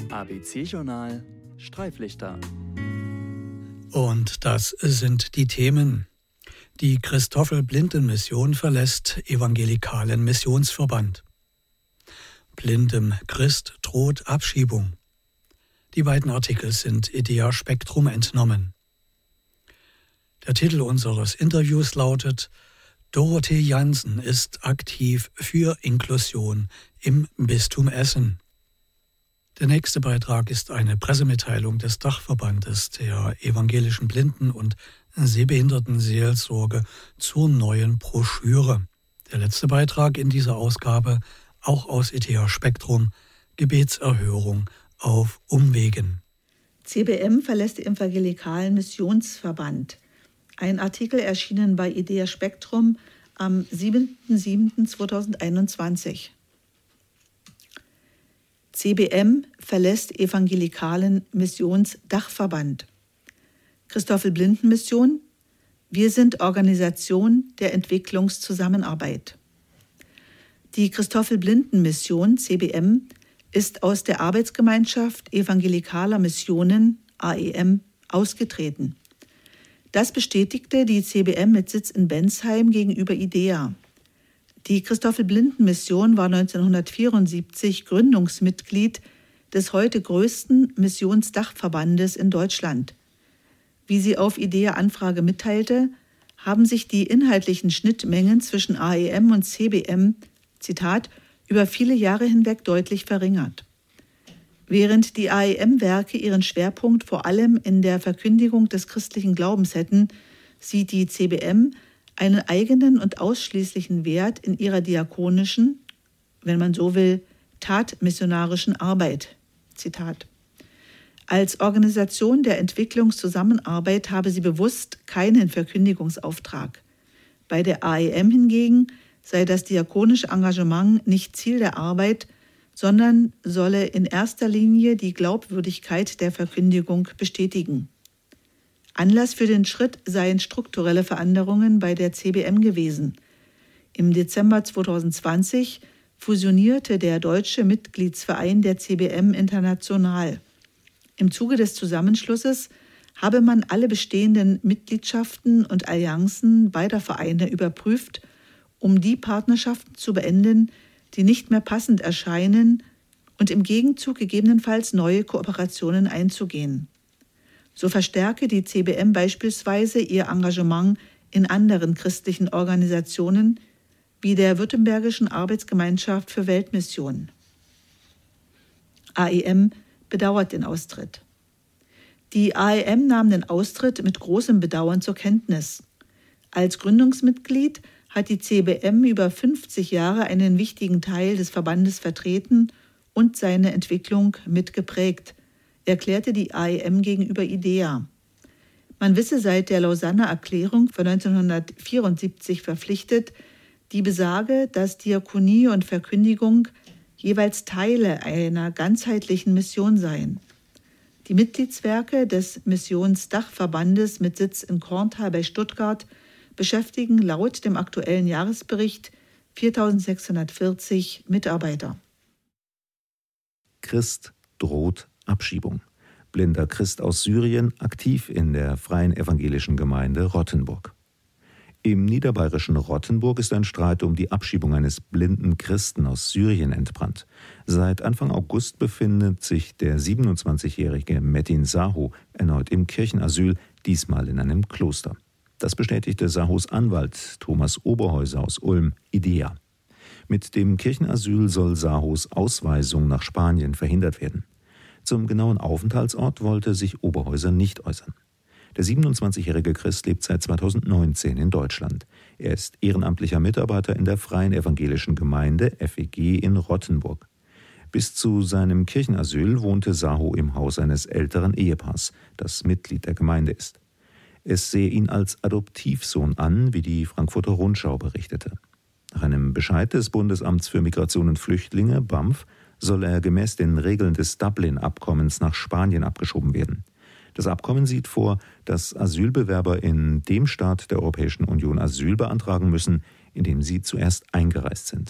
ABC-Journal Streiflichter. Und das sind die Themen. Die Christoffel-Blinden-Mission verlässt evangelikalen Missionsverband. Blindem Christ droht Abschiebung. Die beiden Artikel sind Idea Spektrum entnommen. Der Titel unseres Interviews lautet: Dorothee Jansen ist aktiv für Inklusion im Bistum Essen. Der nächste Beitrag ist eine Pressemitteilung des Dachverbandes der evangelischen Blinden- und Sehbehindertenseelsorge zur neuen Broschüre. Der letzte Beitrag in dieser Ausgabe, auch aus Idea Spektrum, Gebetserhörung auf Umwegen. CBM verlässt den evangelikalen Missionsverband. Ein Artikel erschienen bei Idea Spektrum am 7.7.2021. CBM verlässt evangelikalen Missionsdachverband. Christoffel-Blinden-Mission: Wir sind Organisation der Entwicklungszusammenarbeit. Die Christoffel-Blinden-Mission CBM ist aus der Arbeitsgemeinschaft evangelikaler Missionen AEM ausgetreten. Das bestätigte die CBM mit Sitz in Bensheim gegenüber IDEA. Die Christoffel-Blinden-Mission war 1974 Gründungsmitglied des heute größten Missionsdachverbandes in Deutschland. Wie sie auf IDEA-Anfrage mitteilte, haben sich die inhaltlichen Schnittmengen zwischen AEM und CBM, Zitat, über viele Jahre hinweg deutlich verringert. Während die AEM-Werke ihren Schwerpunkt vor allem in der Verkündigung des christlichen Glaubens hätten, sieht die CBM einen eigenen und ausschließlichen Wert in ihrer diakonischen, wenn man so will, tatmissionarischen Arbeit. Zitat. Als Organisation der Entwicklungszusammenarbeit habe sie bewusst keinen Verkündigungsauftrag. Bei der AEM hingegen sei das diakonische Engagement nicht Ziel der Arbeit, sondern solle in erster Linie die Glaubwürdigkeit der Verkündigung bestätigen. Anlass für den Schritt seien strukturelle Veränderungen bei der CBM gewesen. Im Dezember 2020 fusionierte der deutsche Mitgliedsverein der CBM international. Im Zuge des Zusammenschlusses habe man alle bestehenden Mitgliedschaften und Allianzen beider Vereine überprüft, um die Partnerschaften zu beenden, die nicht mehr passend erscheinen, und im Gegenzug gegebenenfalls neue Kooperationen einzugehen. So verstärke die CBM beispielsweise ihr Engagement in anderen christlichen Organisationen wie der Württembergischen Arbeitsgemeinschaft für Weltmission. AEM bedauert den Austritt. Die AEM nahm den Austritt mit großem Bedauern zur Kenntnis. Als Gründungsmitglied hat die CBM über 50 Jahre einen wichtigen Teil des Verbandes vertreten und seine Entwicklung mitgeprägt, erklärte die AEM gegenüber IDEA. Man wisse seit der Lausanner Erklärung von 1974 verpflichtet, die besage, dass Diakonie und Verkündigung jeweils Teile einer ganzheitlichen Mission seien. Die Mitgliedswerke des Missionsdachverbandes mit Sitz in Korntal bei Stuttgart beschäftigen laut dem aktuellen Jahresbericht 4.640 Mitarbeiter. Christ droht Abschiebung. Blinder Christ aus Syrien, aktiv in der Freien Evangelischen Gemeinde Rottenburg. Im niederbayerischen Rottenburg ist ein Streit um die Abschiebung eines blinden Christen aus Syrien entbrannt. Seit Anfang August befindet sich der 27-jährige Metin Saho erneut im Kirchenasyl, diesmal in einem Kloster. Das bestätigte Sahos Anwalt Thomas Oberhäuser aus Ulm, IDEA. Mit dem Kirchenasyl soll Sahos Ausweisung nach Spanien verhindert werden. Zum genauen Aufenthaltsort wollte sich Oberhäuser nicht äußern. Der 27-jährige Christ lebt seit 2019 in Deutschland. Er ist ehrenamtlicher Mitarbeiter in der Freien Evangelischen Gemeinde FEG in Rottenburg. Bis zu seinem Kirchenasyl wohnte Saho im Haus eines älteren Ehepaars, das Mitglied der Gemeinde ist. Es sehe ihn als Adoptivsohn an, wie die Frankfurter Rundschau berichtete. Nach einem Bescheid des Bundesamts für Migration und Flüchtlinge, BAMF, soll er gemäß den Regeln des Dublin-Abkommens nach Spanien abgeschoben werden. Das Abkommen sieht vor, dass Asylbewerber in dem Staat der Europäischen Union Asyl beantragen müssen, in dem sie zuerst eingereist sind.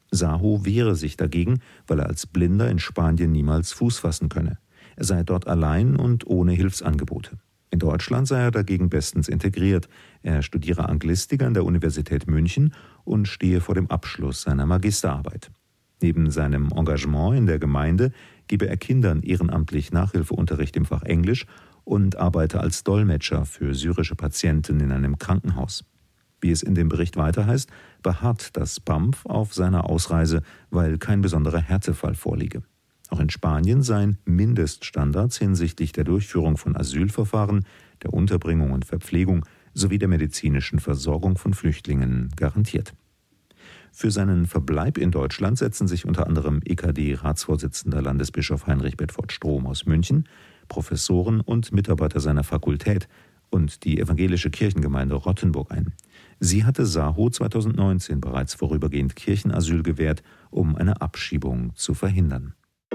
Saho wehre sich dagegen, weil er als Blinder in Spanien niemals Fuß fassen könne. Er sei dort allein und ohne Hilfsangebote. In Deutschland sei er dagegen bestens integriert. Er studiere Anglistik an der Universität München und stehe vor dem Abschluss seiner Magisterarbeit. Neben seinem Engagement in der Gemeinde gebe er Kindern ehrenamtlich Nachhilfeunterricht im Fach Englisch und arbeite als Dolmetscher für syrische Patienten in einem Krankenhaus. Wie es in dem Bericht weiter heißt, beharrt das BAMF auf seiner Ausreise, weil kein besonderer Härtefall vorliege. Auch in Spanien seien Mindeststandards hinsichtlich der Durchführung von Asylverfahren, der Unterbringung und Verpflegung sowie der medizinischen Versorgung von Flüchtlingen garantiert. Für seinen Verbleib in Deutschland setzen sich unter anderem EKD-Ratsvorsitzender Landesbischof Heinrich Bedford Strom aus München, Professoren und Mitarbeiter seiner Fakultät und die evangelische Kirchengemeinde Rottenburg ein. Sie hatte Saho 2019 bereits vorübergehend Kirchenasyl gewährt, um eine Abschiebung zu verhindern.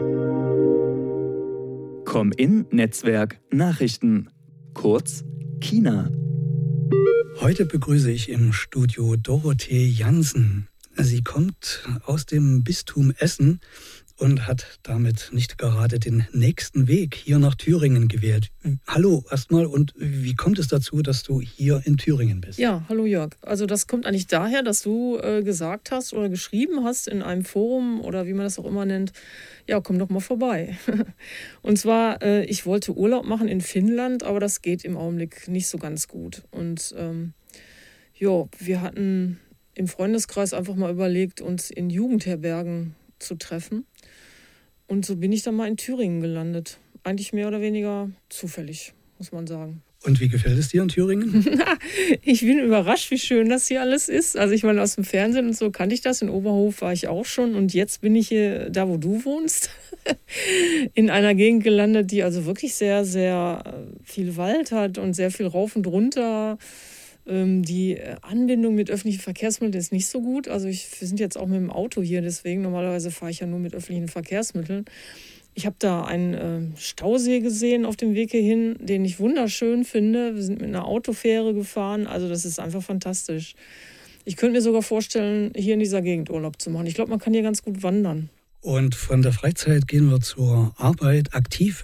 Komm-in-Netzwerk Nachrichten, kurz China. Heute begrüße ich im Studio Dorothee Jansen. Sie kommt aus dem Bistum Essen und hat damit nicht gerade den nächsten Weg hier nach Thüringen gewählt. Hallo erstmal, und wie kommt es dazu, dass du hier in Thüringen bist? Ja, hallo Jörg. Also das kommt eigentlich daher, dass du gesagt hast oder geschrieben hast in einem Forum oder wie man das auch immer nennt, ja, komm doch mal vorbei. Und zwar, ich wollte Urlaub machen in Finnland, aber das geht im Augenblick nicht so ganz gut. Und wir hatten im Freundeskreis einfach mal überlegt, uns in Jugendherbergen zu treffen. Und so bin ich dann mal in Thüringen gelandet. Eigentlich mehr oder weniger zufällig, muss man sagen. Und wie gefällt es dir in Thüringen? Ich bin überrascht, wie schön das hier alles ist. Also ich meine, aus dem Fernsehen und so kannte ich das. In Oberhof war ich auch schon. Und jetzt bin ich hier, da wo du wohnst, in einer Gegend gelandet, die also wirklich sehr, sehr viel Wald hat und sehr viel rauf und runter. Die Anbindung mit öffentlichen Verkehrsmitteln ist nicht so gut. Also wir sind jetzt auch mit dem Auto hier, deswegen normalerweise fahre ich ja nur mit öffentlichen Verkehrsmitteln. Ich habe da einen Stausee gesehen auf dem Weg hierhin, den ich wunderschön finde. Wir sind mit einer Autofähre gefahren, also das ist einfach fantastisch. Ich könnte mir sogar vorstellen, hier in dieser Gegend Urlaub zu machen. Ich glaube, man kann hier ganz gut wandern. Und von der Freizeit gehen wir zur Arbeit. Aktiv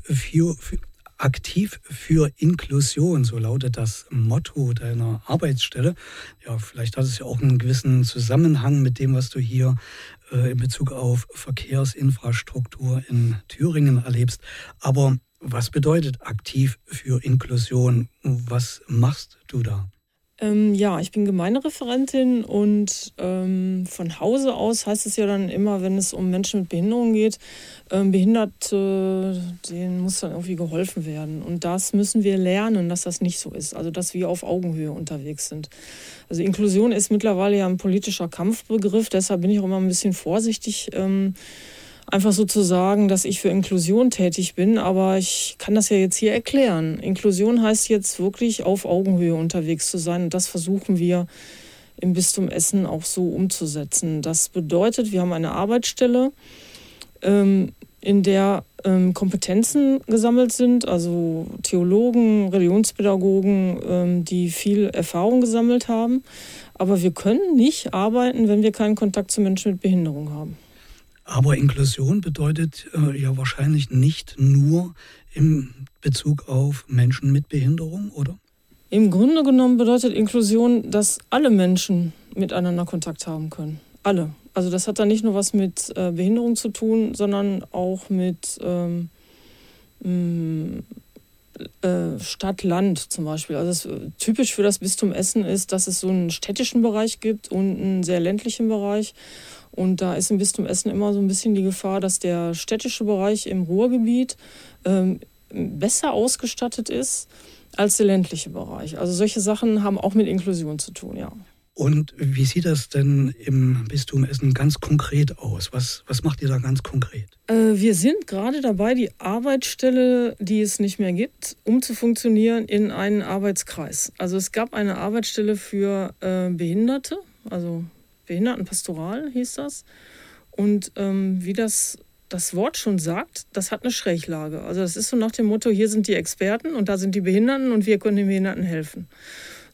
für Inklusion, so lautet das Motto deiner Arbeitsstelle. Ja, vielleicht hat es ja auch einen gewissen Zusammenhang mit dem, was du hier in Bezug auf Verkehrsinfrastruktur in Thüringen erlebst. Aber was bedeutet aktiv für Inklusion? Was machst du da? Ich bin Gemeindereferentin und von Hause aus heißt es ja dann immer, wenn es um Menschen mit Behinderung geht, Behinderte, denen muss dann irgendwie geholfen werden. Und das müssen wir lernen, dass das nicht so ist. Also dass wir auf Augenhöhe unterwegs sind. Also Inklusion ist mittlerweile ja ein politischer Kampfbegriff, deshalb bin ich auch immer ein bisschen vorsichtig, einfach so zu sagen, dass ich für Inklusion tätig bin, aber ich kann das ja jetzt hier erklären. Inklusion heißt jetzt wirklich auf Augenhöhe unterwegs zu sein und das versuchen wir im Bistum Essen auch so umzusetzen. Das bedeutet, wir haben eine Arbeitsstelle, in der Kompetenzen gesammelt sind, also Theologen, Religionspädagogen, die viel Erfahrung gesammelt haben, aber wir können nicht arbeiten, wenn wir keinen Kontakt zu Menschen mit Behinderung haben. Aber Inklusion bedeutet ja wahrscheinlich nicht nur in Bezug auf Menschen mit Behinderung, oder? Im Grunde genommen bedeutet Inklusion, dass alle Menschen miteinander Kontakt haben können. Alle. Also das hat dann nicht nur was mit Behinderung zu tun, sondern auch mit Stadt-Land zum Beispiel. Also typisch für das Bistum Essen ist, dass es so einen städtischen Bereich gibt und einen sehr ländlichen Bereich. Und da ist im Bistum Essen immer so ein bisschen die Gefahr, dass der städtische Bereich im Ruhrgebiet besser ausgestattet ist als der ländliche Bereich. Also solche Sachen haben auch mit Inklusion zu tun, ja. Und wie sieht das denn im Bistum Essen ganz konkret aus? Was macht ihr da ganz konkret? Wir sind gerade dabei, die Arbeitsstelle, die es nicht mehr gibt, umzufunktionieren in einen Arbeitskreis. Also es gab eine Arbeitsstelle für Behinderte, also Behindertenpastoral hieß das. Und wie das Wort schon sagt, das hat eine Schräglage. Also das ist so nach dem Motto, hier sind die Experten und da sind die Behinderten und wir können den Behinderten helfen.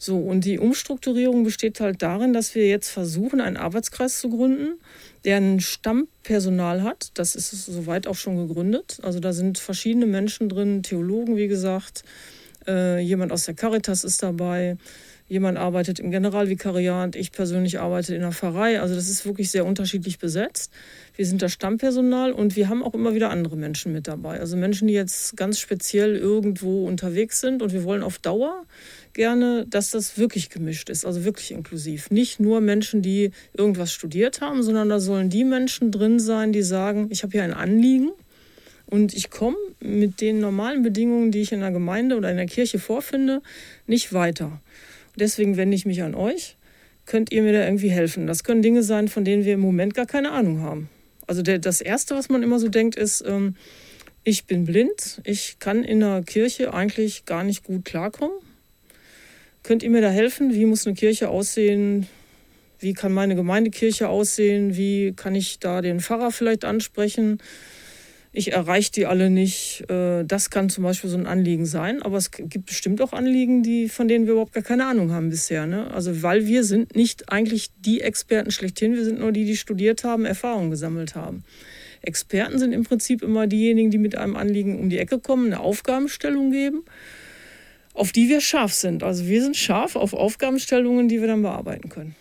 So, und die Umstrukturierung besteht halt darin, dass wir jetzt versuchen, einen Arbeitskreis zu gründen, der ein Stammpersonal hat. Das ist soweit auch schon gegründet. Also da sind verschiedene Menschen drin, Theologen, wie gesagt, jemand aus der Caritas ist dabei, jemand arbeitet im Generalvikariat, ich persönlich arbeite in der Pfarrei. Also das ist wirklich sehr unterschiedlich besetzt. Wir sind das Stammpersonal und wir haben auch immer wieder andere Menschen mit dabei. Also Menschen, die jetzt ganz speziell irgendwo unterwegs sind, und wir wollen auf Dauer gerne, dass das wirklich gemischt ist, also wirklich inklusiv. Nicht nur Menschen, die irgendwas studiert haben, sondern da sollen die Menschen drin sein, die sagen, ich habe hier ein Anliegen und ich komme mit den normalen Bedingungen, die ich in der Gemeinde oder in der Kirche vorfinde, nicht weiter. Deswegen wende ich mich an euch. Könnt ihr mir da irgendwie helfen? Das können Dinge sein, von denen wir im Moment gar keine Ahnung haben. Also das Erste, was man immer so denkt, ist, ich bin blind, ich kann in der Kirche eigentlich gar nicht gut klarkommen. Könnt ihr mir da helfen? Wie muss eine Kirche aussehen? Wie kann meine Gemeindekirche aussehen? Wie kann ich da den Pfarrer vielleicht ansprechen? Ich erreiche die alle nicht. Das kann zum Beispiel so ein Anliegen sein. Aber es gibt bestimmt auch Anliegen, von denen wir überhaupt gar keine Ahnung haben bisher. Ne? Also weil wir sind nicht eigentlich die Experten schlechthin. Wir sind nur die studiert haben, Erfahrungen gesammelt haben. Experten sind im Prinzip immer diejenigen, die mit einem Anliegen um die Ecke kommen, eine Aufgabenstellung geben, auf die wir scharf sind. Also wir sind scharf auf Aufgabenstellungen, die wir dann bearbeiten können.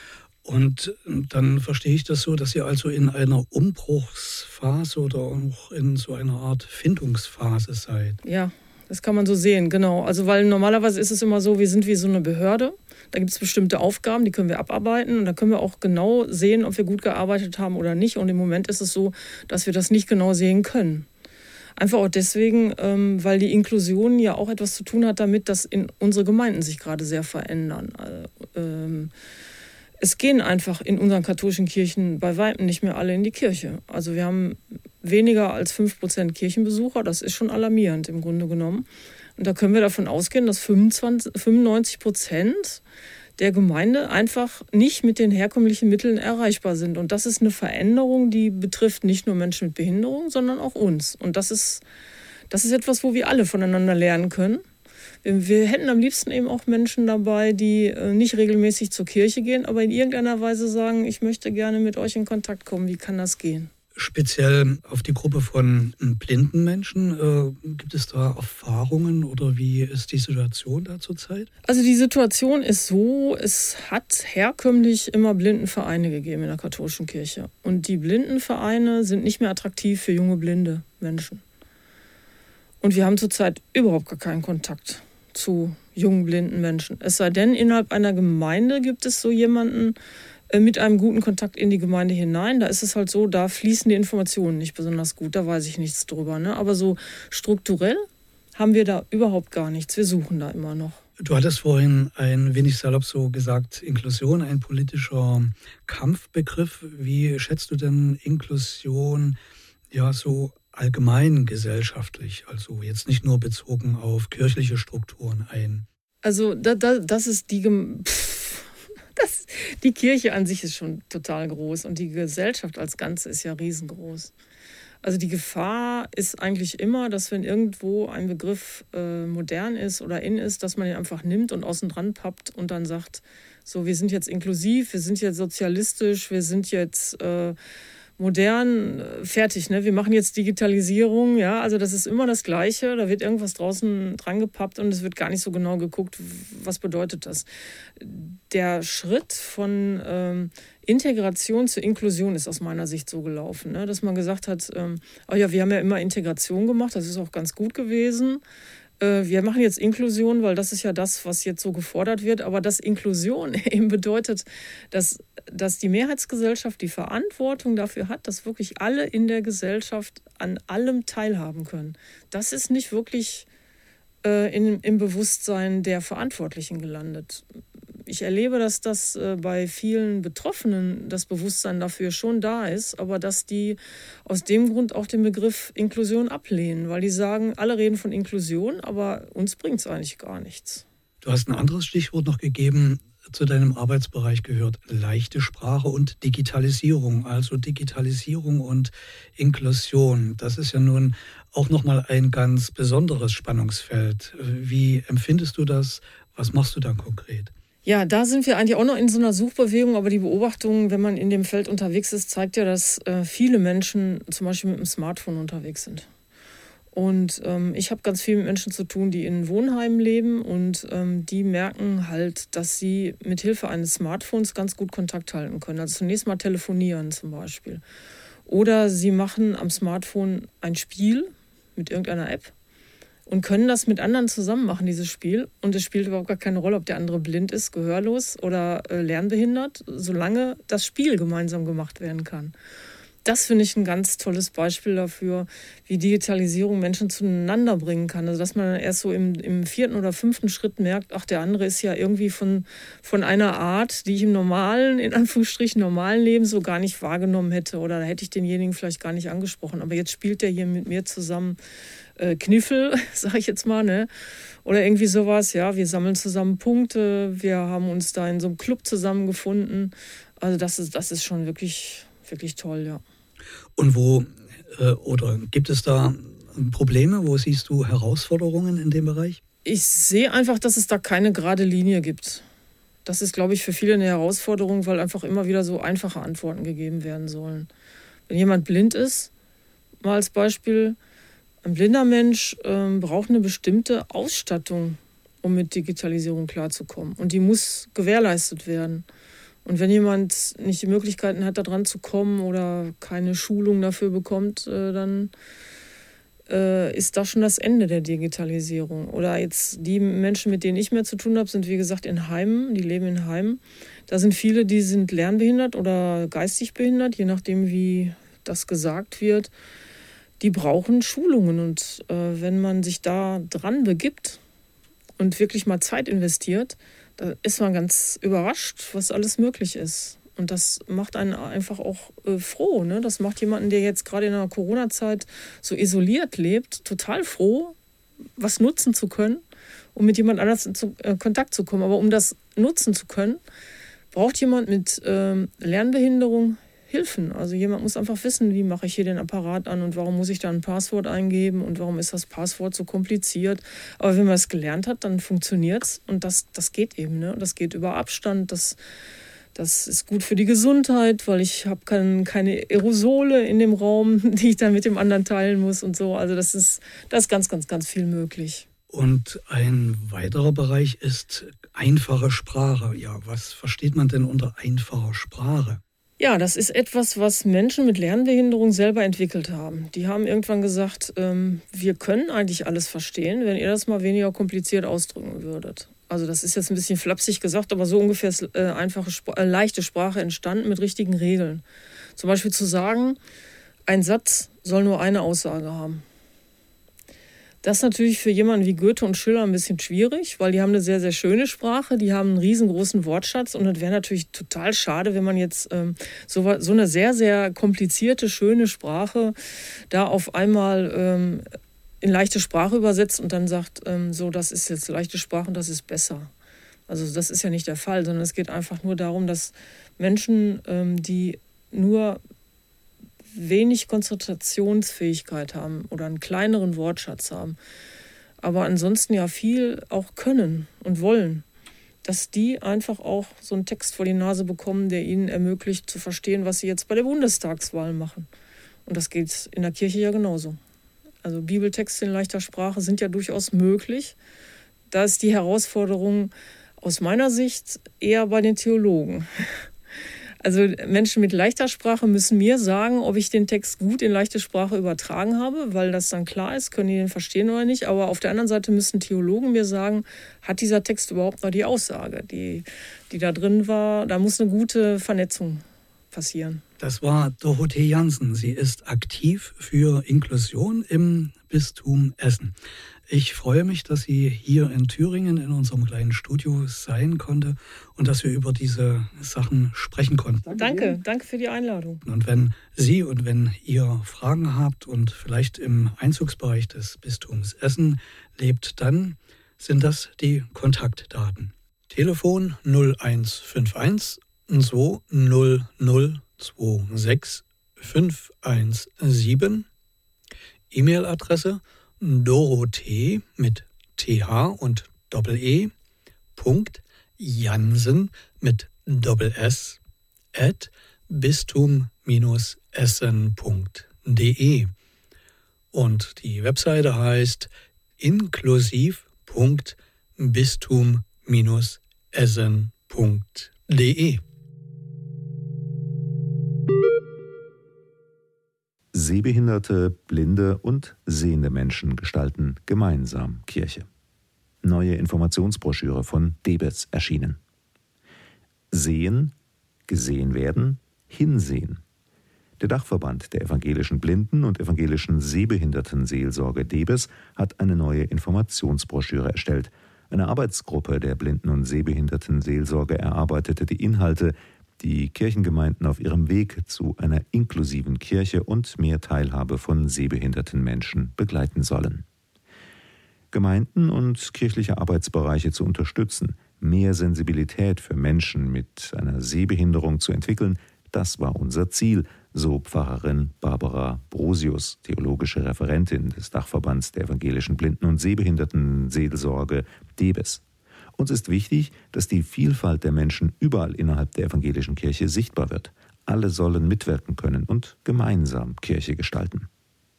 Und dann verstehe ich das so, dass ihr also in einer Umbruchsphase oder auch in so einer Art Findungsphase seid. Ja, das kann man so sehen, genau. Also weil normalerweise ist es immer so, wir sind wie so eine Behörde. Da gibt es bestimmte Aufgaben, die können wir abarbeiten. Und da können wir auch genau sehen, ob wir gut gearbeitet haben oder nicht. Und im Moment ist es so, dass wir das nicht genau sehen können. Einfach auch deswegen, weil die Inklusion ja auch etwas zu tun hat damit, dass unsere Gemeinden sich gerade sehr verändern. Es gehen einfach in unseren katholischen Kirchen bei Weitem nicht mehr alle in die Kirche. Also wir haben weniger als 5% Kirchenbesucher. Das ist schon alarmierend im Grunde genommen. Und da können wir davon ausgehen, dass 95% der Gemeinde einfach nicht mit den herkömmlichen Mitteln erreichbar sind. Und das ist eine Veränderung, die betrifft nicht nur Menschen mit Behinderung, sondern auch uns. Und das ist etwas, wo wir alle voneinander lernen können. Wir hätten am liebsten eben auch Menschen dabei, die nicht regelmäßig zur Kirche gehen, aber in irgendeiner Weise sagen, ich möchte gerne mit euch in Kontakt kommen. Wie kann das gehen? Speziell auf die Gruppe von blinden Menschen, gibt es da Erfahrungen oder wie ist die Situation da zurzeit? Also die Situation ist so, es hat herkömmlich immer Blindenvereine gegeben in der katholischen Kirche. Und die Blindenvereine sind nicht mehr attraktiv für junge blinde Menschen. Und wir haben zurzeit überhaupt gar keinen Kontakt zu jungen blinden Menschen. Es sei denn, innerhalb einer Gemeinde gibt es so jemanden mit einem guten Kontakt in die Gemeinde hinein. Da ist es halt so, da fließen die Informationen nicht besonders gut, da weiß ich nichts drüber. Ne? Aber so strukturell haben wir da überhaupt gar nichts. Wir suchen da immer noch. Du hattest vorhin ein wenig salopp so gesagt, Inklusion, ein politischer Kampfbegriff. Wie schätzt du denn Inklusion ja so allgemein gesellschaftlich, also jetzt nicht nur bezogen auf kirchliche Strukturen ein? Also das ist die Kirche an sich ist schon total groß und die Gesellschaft als Ganze ist ja riesengroß. Also die Gefahr ist eigentlich immer, dass wenn irgendwo ein Begriff modern ist oder in ist, dass man ihn einfach nimmt und außen dran pappt und dann sagt, so, wir sind jetzt inklusiv, wir sind jetzt sozialistisch, wir sind jetzt modern, fertig, ne? Wir machen jetzt Digitalisierung, ja, also das ist immer das Gleiche, da wird irgendwas draußen dran gepappt und es wird gar nicht so genau geguckt, was bedeutet das. Der Schritt von Integration zur Inklusion ist aus meiner Sicht so gelaufen, ne? Dass man gesagt hat, oh ja, wir haben ja immer Integration gemacht, das ist auch ganz gut gewesen. Wir machen jetzt Inklusion, weil das ist ja das, was jetzt so gefordert wird. Aber dass Inklusion eben bedeutet, dass die Mehrheitsgesellschaft die Verantwortung dafür hat, dass wirklich alle in der Gesellschaft an allem teilhaben können. Das ist nicht wirklich im Bewusstsein der Verantwortlichen gelandet. Ich erlebe, dass das bei vielen Betroffenen das Bewusstsein dafür schon da ist, aber dass die aus dem Grund auch den Begriff Inklusion ablehnen, weil die sagen, alle reden von Inklusion, aber uns bringt es eigentlich gar nichts. Du hast ein anderes Stichwort noch gegeben, zu deinem Arbeitsbereich gehört leichte Sprache und Digitalisierung, also Digitalisierung und Inklusion. Das ist ja nun auch nochmal ein ganz besonderes Spannungsfeld. Wie empfindest du das? Was machst du da konkret? Ja, da sind wir eigentlich auch noch in so einer Suchbewegung, aber die Beobachtung, wenn man in dem Feld unterwegs ist, zeigt ja, dass viele Menschen zum Beispiel mit dem Smartphone unterwegs sind. Und ich habe ganz viel mit Menschen zu tun, die in Wohnheimen leben und die merken halt, dass sie mit Hilfe eines Smartphones ganz gut Kontakt halten können. Also zunächst mal telefonieren zum Beispiel. Oder sie machen am Smartphone ein Spiel mit irgendeiner App und können das mit anderen zusammen machen, dieses Spiel. Und es spielt überhaupt gar keine Rolle, ob der andere blind ist, gehörlos oder lernbehindert, solange das Spiel gemeinsam gemacht werden kann. Das finde ich ein ganz tolles Beispiel dafür, wie Digitalisierung Menschen zueinander bringen kann. Also dass man dann erst so im 4. oder 5. Schritt merkt, ach, der andere ist ja irgendwie von einer Art, die ich im normalen, in Anführungsstrichen normalen Leben so gar nicht wahrgenommen hätte. Oder da hätte ich denjenigen vielleicht gar nicht angesprochen. Aber jetzt spielt der hier mit mir zusammen Kniffel, sage ich jetzt mal, ne? Oder irgendwie sowas. Ja, wir sammeln zusammen Punkte. Wir haben uns da in so einem Club zusammengefunden. Also das ist schon wirklich, wirklich toll, ja. Und oder gibt es da Probleme? Wo siehst du Herausforderungen in dem Bereich? Ich sehe einfach, dass es da keine gerade Linie gibt. Das ist, glaube ich, für viele eine Herausforderung, weil einfach immer wieder so einfache Antworten gegeben werden sollen. Wenn jemand blind ist, mal als Beispiel, ein blinder Mensch braucht eine bestimmte Ausstattung, um mit Digitalisierung klarzukommen. Und die muss gewährleistet werden. Und wenn jemand nicht die Möglichkeiten hat, da dran zu kommen oder keine Schulung dafür bekommt, dann ist das schon das Ende der Digitalisierung. Oder jetzt die Menschen, mit denen ich mehr zu tun habe, sind wie gesagt in Heimen, die leben in Heimen. Da sind viele, die sind lernbehindert oder geistig behindert, je nachdem, wie das gesagt wird. Die brauchen Schulungen. Und wenn man sich da dran begibt und wirklich mal Zeit investiert, da ist man ganz überrascht, was alles möglich ist. Und das macht einen einfach auch froh. Ne? Das macht jemanden, der jetzt gerade in der Corona-Zeit so isoliert lebt, total froh, was nutzen zu können, um mit jemand anders in Kontakt zu kommen. Aber um das nutzen zu können, braucht jemand mit Lernbehinderung Hilfen. Also jemand muss einfach wissen, wie mache ich hier den Apparat an und warum muss ich da ein Passwort eingeben und warum ist das Passwort so kompliziert. Aber wenn man es gelernt hat, dann funktioniert es und das geht eben. Ne? Das geht über Abstand, das ist gut für die Gesundheit, weil ich habe keine Aerosole in dem Raum, die ich dann mit dem anderen teilen muss und so. Also das ist ganz, ganz, ganz viel möglich. Und ein weiterer Bereich ist einfache Sprache. Ja, was versteht man denn unter einfacher Sprache? Ja, das ist etwas, was Menschen mit Lernbehinderung selber entwickelt haben. Die haben irgendwann gesagt, wir können eigentlich alles verstehen, wenn ihr das mal weniger kompliziert ausdrücken würdet. Also das ist jetzt ein bisschen flapsig gesagt, aber so ungefähr ist leichte Sprache entstanden mit richtigen Regeln. Zum Beispiel zu sagen, ein Satz soll nur eine Aussage haben. Das ist natürlich für jemanden wie Goethe und Schiller ein bisschen schwierig, weil die haben eine sehr, sehr schöne Sprache, die haben einen riesengroßen Wortschatz und es wäre natürlich total schade, wenn man jetzt so eine sehr, sehr komplizierte, schöne Sprache da auf einmal in leichte Sprache übersetzt und dann sagt, so, das ist jetzt leichte Sprache und das ist besser. Also das ist ja nicht der Fall, sondern es geht einfach nur darum, dass Menschen, die nur wenig Konzentrationsfähigkeit haben oder einen kleineren Wortschatz haben, aber ansonsten ja viel auch können und wollen, dass die einfach auch so einen Text vor die Nase bekommen, der ihnen ermöglicht zu verstehen, was sie jetzt bei der Bundestagswahl machen. Und das geht in der Kirche ja genauso. Also Bibeltexte in leichter Sprache sind ja durchaus möglich. Da ist die Herausforderung aus meiner Sicht eher bei den Theologen. Also Menschen mit leichter Sprache müssen mir sagen, ob ich den Text gut in leichte Sprache übertragen habe, weil das dann klar ist, können die den verstehen oder nicht. Aber auf der anderen Seite müssen Theologen mir sagen, hat dieser Text überhaupt noch die Aussage, die da drin war? Da muss eine gute Vernetzung passieren. Das war Dorothee Jansen. Sie ist aktiv für Inklusion im Bistum Essen. Ich freue mich, dass sie hier in Thüringen in unserem kleinen Studio sein konnte und dass wir über diese Sachen sprechen konnten. Danke für die Einladung. Und wenn ihr Fragen habt und vielleicht im Einzugsbereich des Bistums Essen lebt, dann sind das die Kontaktdaten. Telefon 0151 20026 517. E-Mail-Adresse Dorothee mit TH und Doppel-E Jansen mit Doppel-S @bistum-essen.de. Und die Webseite heißt inklusiv.bistum-essen.de. Sehbehinderte, blinde und sehende Menschen gestalten gemeinsam Kirche. Neue Informationsbroschüre von DEBES erschienen. Sehen, gesehen werden, hinsehen. Der Dachverband der evangelischen Blinden- und evangelischen Sehbehindertenseelsorge DEBES hat eine neue Informationsbroschüre erstellt. Eine Arbeitsgruppe der Blinden- und Sehbehindertenseelsorge erarbeitete die Inhalte, die Kirchengemeinden auf ihrem Weg zu einer inklusiven Kirche und mehr Teilhabe von sehbehinderten Menschen begleiten sollen. Gemeinden und kirchliche Arbeitsbereiche zu unterstützen, mehr Sensibilität für Menschen mit einer Sehbehinderung zu entwickeln, das war unser Ziel, so Pfarrerin Barbara Brosius, theologische Referentin des Dachverbands der evangelischen Blinden- und Sehbehindertenseelsorge DEBES. Uns ist wichtig, dass die Vielfalt der Menschen überall innerhalb der evangelischen Kirche sichtbar wird. Alle sollen mitwirken können und gemeinsam Kirche gestalten.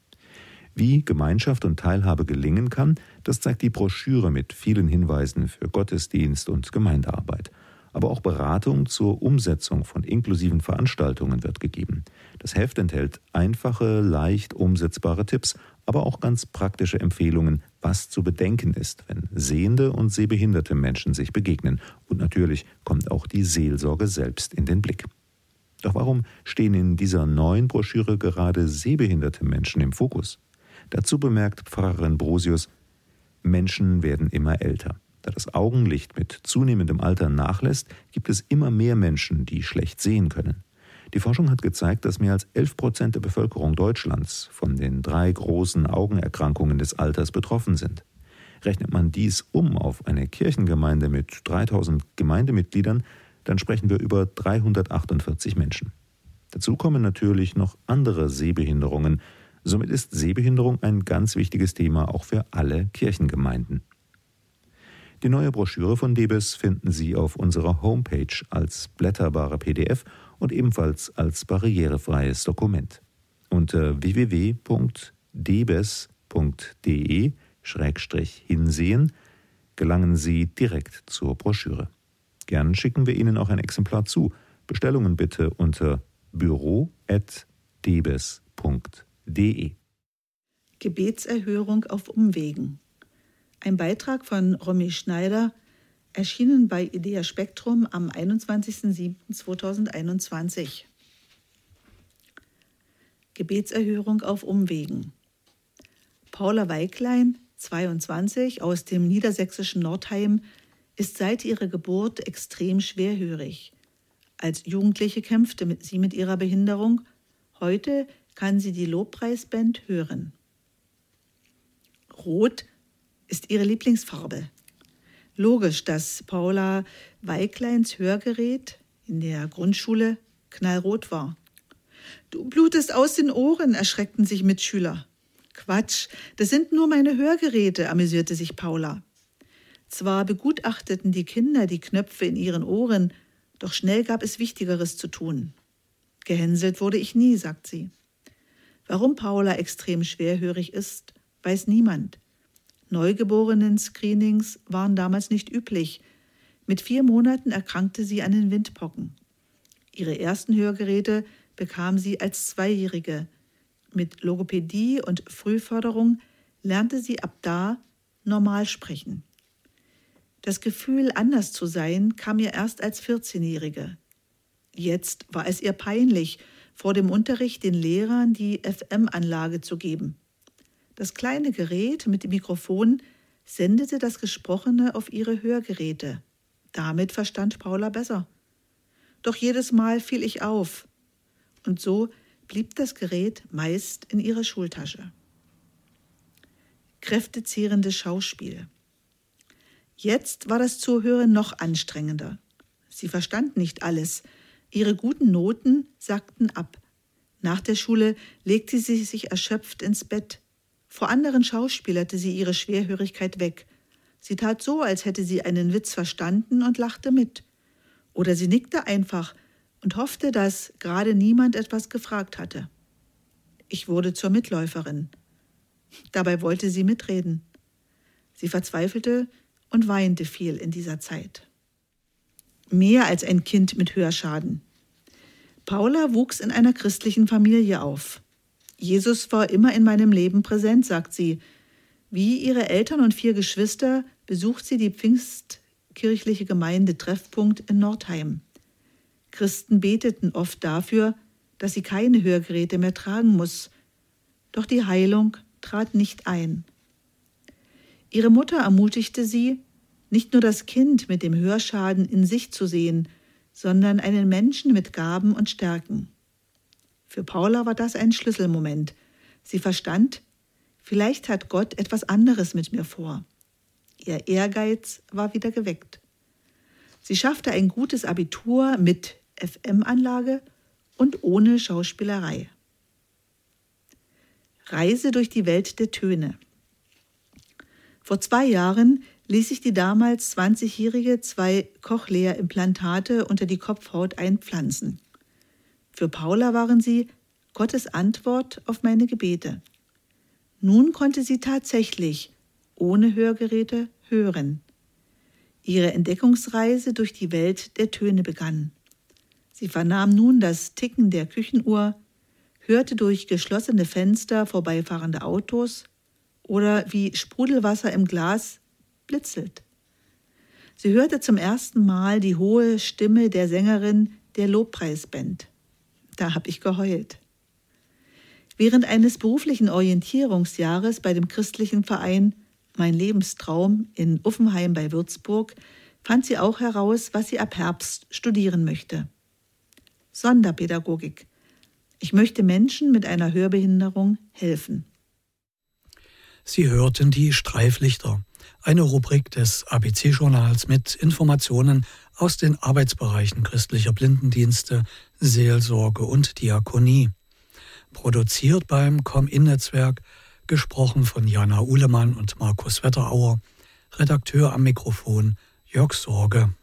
Wie Gemeinschaft und Teilhabe gelingen kann, das zeigt die Broschüre mit vielen Hinweisen für Gottesdienst und Gemeindearbeit. Aber auch Beratung zur Umsetzung von inklusiven Veranstaltungen wird gegeben. Das Heft enthält einfache, leicht umsetzbare Tipps, aber auch ganz praktische Empfehlungen, was zu bedenken ist, wenn sehende und sehbehinderte Menschen sich begegnen. Und natürlich kommt auch die Seelsorge selbst in den Blick. Doch warum stehen in dieser neuen Broschüre gerade sehbehinderte Menschen im Fokus? Dazu bemerkt Pfarrerin Brosius, Menschen werden immer älter. Da das Augenlicht mit zunehmendem Alter nachlässt, gibt es immer mehr Menschen, die schlecht sehen können. Die Forschung hat gezeigt, dass mehr als 11% der Bevölkerung Deutschlands von den 3 großen Augenerkrankungen des Alters betroffen sind. Rechnet man dies auf eine Kirchengemeinde mit 3000 Gemeindemitgliedern, dann sprechen wir über 348 Menschen. Dazu kommen natürlich noch andere Sehbehinderungen. Somit ist Sehbehinderung ein ganz wichtiges Thema auch für alle Kirchengemeinden. Die neue Broschüre von DEBES finden Sie auf unserer Homepage als blätterbare PDF und ebenfalls als barrierefreies Dokument. Unter www.debes.de/hinsehen gelangen Sie direkt zur Broschüre. Gern schicken wir Ihnen auch ein Exemplar zu. Bestellungen bitte unter büro@debes.de. Gebetserhörung auf Umwegen. Ein Beitrag von Romy Schneider, erschienen bei Idea Spektrum am 21.07.2021. Gebetserhörung auf Umwegen. Paula Weiklein, 22, aus dem niedersächsischen Nordheim, ist seit ihrer Geburt extrem schwerhörig. Als Jugendliche kämpfte sie mit ihrer Behinderung. Heute kann sie die Lobpreisband hören. Rot ist ihre Lieblingsfarbe. Logisch, dass Paula Weikleins Hörgerät in der Grundschule knallrot war. »Du blutest aus den Ohren«, erschreckten sich Mitschüler. »Quatsch, das sind nur meine Hörgeräte«, amüsierte sich Paula. Zwar begutachteten die Kinder die Knöpfe in ihren Ohren, doch schnell gab es Wichtigeres zu tun. »Gehänselt wurde ich nie«, sagt sie. Warum Paula extrem schwerhörig ist, weiß niemand. Neugeborenen-Screenings waren damals nicht üblich. Mit 4 Monaten erkrankte sie an den Windpocken. Ihre ersten Hörgeräte bekam sie als 2-Jährige. Mit Logopädie und Frühförderung lernte sie ab da normal sprechen. Das Gefühl, anders zu sein, kam ihr erst als 14-Jährige. Jetzt war es ihr peinlich, vor dem Unterricht den Lehrern die FM-Anlage zu geben. Das kleine Gerät mit dem Mikrofon sendete das Gesprochene auf ihre Hörgeräte. Damit verstand Paula besser. Doch jedes Mal fiel ich auf. Und so blieb das Gerät meist in ihrer Schultasche. Kräftezehrendes Schauspiel. Jetzt war das Zuhören noch anstrengender. Sie verstand nicht alles. Ihre guten Noten sackten ab. Nach der Schule legte sie sich erschöpft ins Bett. Vor anderen schauspielerte sie ihre Schwerhörigkeit weg. Sie tat so, als hätte sie einen Witz verstanden und lachte mit. Oder sie nickte einfach und hoffte, dass gerade niemand etwas gefragt hatte. Ich wurde zur Mitläuferin. Dabei wollte sie mitreden. Sie verzweifelte und weinte viel in dieser Zeit. Mehr als ein Kind mit Hörschaden. Paula wuchs in einer christlichen Familie auf. Jesus war immer in meinem Leben präsent, sagt sie. Wie ihre Eltern und 4 Geschwister besucht sie die pfingstkirchliche Gemeinde Treffpunkt in Nordheim. Christen beteten oft dafür, dass sie keine Hörgeräte mehr tragen muss. Doch die Heilung trat nicht ein. Ihre Mutter ermutigte sie, nicht nur das Kind mit dem Hörschaden in sich zu sehen, sondern einen Menschen mit Gaben und Stärken. Für Paula war das ein Schlüsselmoment. Sie verstand, vielleicht hat Gott etwas anderes mit mir vor. Ihr Ehrgeiz war wieder geweckt. Sie schaffte ein gutes Abitur mit FM-Anlage und ohne Schauspielerei. Reise durch die Welt der Töne. Vor 2 Jahren ließ sich die damals 20-Jährige 2 Cochlea-Implantate unter die Kopfhaut einpflanzen. Für Paula waren sie Gottes Antwort auf meine Gebete. Nun konnte sie tatsächlich ohne Hörgeräte hören. Ihre Entdeckungsreise durch die Welt der Töne begann. Sie vernahm nun das Ticken der Küchenuhr, hörte durch geschlossene Fenster vorbeifahrende Autos oder wie Sprudelwasser im Glas blitzelt. Sie hörte zum ersten Mal die hohe Stimme der Sängerin der Lobpreisband. Da habe ich geheult. Während eines beruflichen Orientierungsjahres bei dem christlichen Verein Mein Lebenstraum in Uffenheim bei Würzburg fand sie auch heraus, was sie ab Herbst studieren möchte. Sonderpädagogik. Ich möchte Menschen mit einer Hörbehinderung helfen. Sie hörten die Streiflichter, eine Rubrik des ABC-Journals mit Informationen aus den Arbeitsbereichen christlicher Blindendienste, Seelsorge und Diakonie. Produziert beim Com-In-Netzwerk, gesprochen von Jana Uhlemann und Markus Wetterauer, Redakteur am Mikrofon Jörg Sorge.